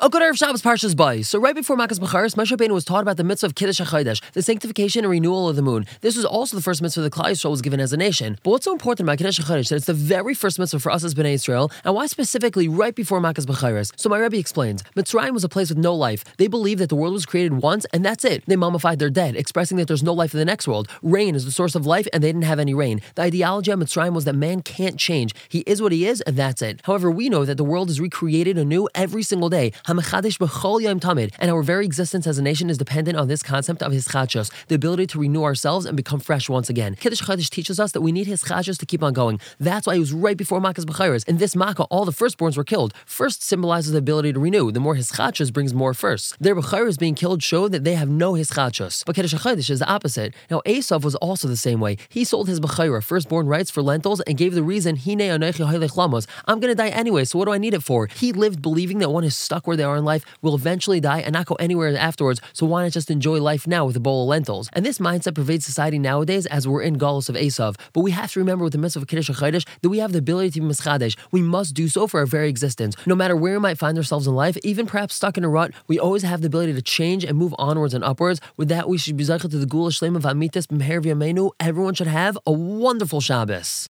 A good Erev Shabbos Parshas Bay. So right before Makas Becharos, Moshe Rabbeinu was taught about the mitzvah of Kiddush HaChodesh, the sanctification and renewal of the moon. This was also the first mitzvah that Klal Yisrael was given as a nation. But what's so important about Kiddush HaChodesh that it's the very first mitzvah for us as Bnei Yisrael, and why specifically right before Makas Becharos? So my Rebbe explains, Mitzrayim was a place with no life. They believed that the world was created once, and that's it. They mummified their dead, expressing that there's no life in the next world. Rain is the source of life, and they didn't have any rain. The ideology of Mitzrayim was that man can't change. He is what he is, and that's it. However, we know that the world is recreated anew every single day. HaMechadesh b'chol yom tamid, and our very existence as a nation is dependent on this concept of hischadshus, the ability to renew ourselves and become fresh once again. Kiddush HaChodesh teaches us that we need hischadshus to keep on going. That's why it was right before Makas Becharos. In this Makkah, all the firstborns were killed. First symbolizes the ability to renew. The more hischadshus brings more firsts. Their Becharos being killed show that they have no hischadshus. But Kiddush HaChodesh is the opposite. Now Esav was also the same way. He sold his Bechara, firstborn rights, for lentils and gave the reason, I'm going to die anyway, so what do I need it for? He lived believing that one is stuck where they are in life, will eventually die and not go anywhere afterwards, so why not just enjoy life now with a bowl of lentils? And this mindset pervades society nowadays as we're in Galus of Esav. But we have to remember with the mitzvah of Kiddush HaChodesh that we have the ability to be mischadesh. We must do so for our very existence. No matter where we might find ourselves in life, even perhaps stuck in a rut, we always have the ability to change and move onwards and upwards. With that, we should be zeicha to the Gula Shleima V'Amitis B'Meher V'Yameinu. Everyone should have a wonderful Shabbos.